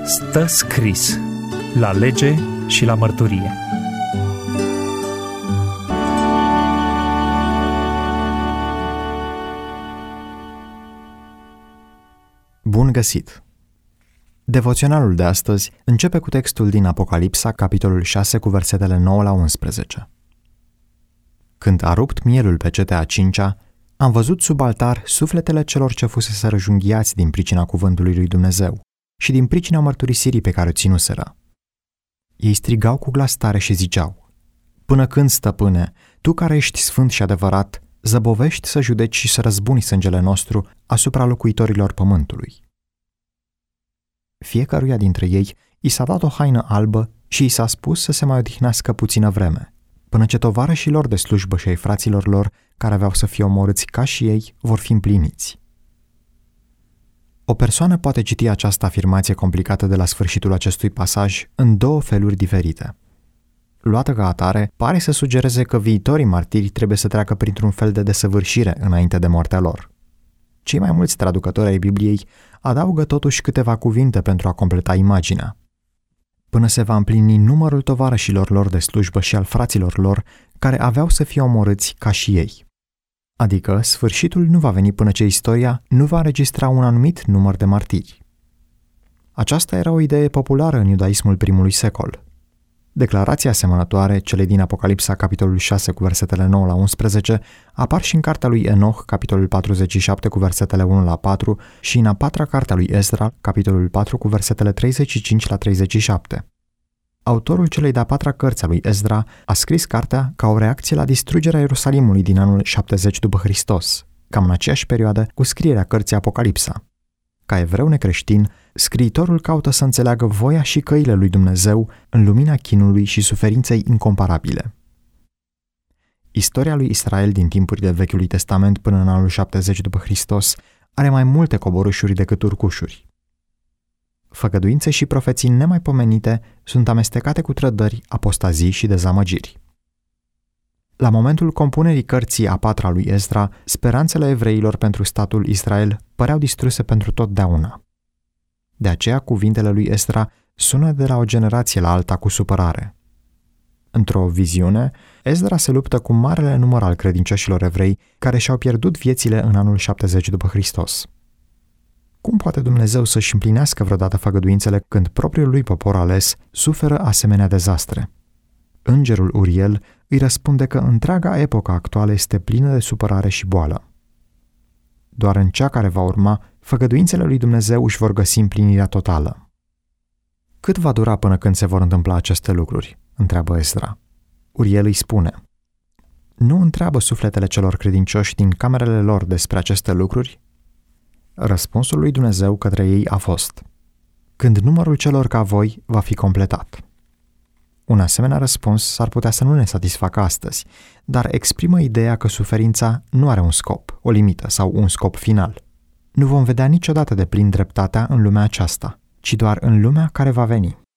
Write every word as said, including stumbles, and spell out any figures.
Stă scris la lege și la mărturie. Bun găsit! Devoționalul de astăzi începe cu textul din Apocalipsa, capitolul șase, cu versetele nouă la unsprezece. Când a rupt mielul pe cetea a cincea, am văzut sub altar sufletele celor ce fusese răjunghiați din pricina cuvântului lui Dumnezeu și din pricina mărturisirii pe care o ținuseră. Ei strigau cu glas tare și ziceau: Până când, stăpâne, tu care ești sfânt și adevărat, zăbovești să judeci și să răzbuni sângele nostru asupra locuitorilor pământului? Fiecăruia dintre ei i s-a dat o haină albă și i s-a spus să se mai odihnească puțină vreme, până ce tovarășii lor de slujbă și ai fraților lor, care aveau să fie omorâți ca și ei, vor fi împliniți. O persoană poate citi această afirmație complicată de la sfârșitul acestui pasaj în două feluri diferite. Luată ca atare, pare să sugereze că viitorii martiri trebuie să treacă printr-un fel de desăvârșire înainte de moartea lor. Cei mai mulți traducători ai Bibliei adaugă totuși câteva cuvinte pentru a completa imaginea. Până se va împlini numărul tovarășilor lor de slujbă și al fraților lor, care aveau să fie omorâți ca și ei. Adică, sfârșitul nu va veni până ce istoria nu va înregistra un anumit număr de martiri. Aceasta era o idee populară în iudaismul primului secol. Declarații asemănătoare, cele din Apocalipsa, capitolul șase, cu versetele nouă la unsprezece, apar și în cartea lui Enoch, capitolul patruzeci și șapte, cu versetele unu la patru, și în a patra carte a lui Ezra, capitolul patru, cu versetele treizeci și cinci la treizeci și șapte. Autorul celei de-a patra cărți a lui Ezra a scris cartea ca o reacție la distrugerea Ierusalimului din anul șaptezeci după Hristos, cam în aceeași perioadă cu scrierea cărții Apocalipsa. Ca evreu necreștin, scriitorul caută să înțeleagă voia și căile lui Dumnezeu în lumina chinului și suferinței incomparabile. Istoria lui Israel din timpurile Vechiului Testament până în anul șaptezeci după Hristos are mai multe coborâșuri decât urcușuri. Făgăduințe și profeții nemaipomenite sunt amestecate cu trădări, apostazii și dezamăgiri. La momentul compunerii cărții a patra lui Ezra, speranțele evreilor pentru statul Israel păreau distruse pentru totdeauna. De aceea, cuvintele lui Ezra sună de la o generație la alta cu supărare. Într-o viziune, Ezra se luptă cu marele număr al credincioșilor evrei care și-au pierdut viețile în anul șaptezeci după Hristos. Cum poate Dumnezeu să-și împlinească vreodată făgăduințele când propriul lui popor ales suferă asemenea dezastre? Îngerul Uriel îi răspunde că întreaga epocă actuală este plină de supărare și boală. Doar în cea care va urma, făgăduințele lui Dumnezeu își vor găsi împlinirea totală. Cât va dura până când se vor întâmpla aceste lucruri? Întreabă Ezra. Uriel îi spune: Nu întreabă sufletele celor credincioși din camerele lor despre aceste lucruri? Răspunsul lui Dumnezeu către ei a fost: Când numărul celor ca voi va fi completat. Un asemenea răspuns s-ar putea să nu ne satisfacă astăzi, dar exprimă ideea că suferința nu are un scop, o limită sau un scop final. Nu vom vedea niciodată de plin dreptatea în lumea aceasta, ci doar în lumea care va veni.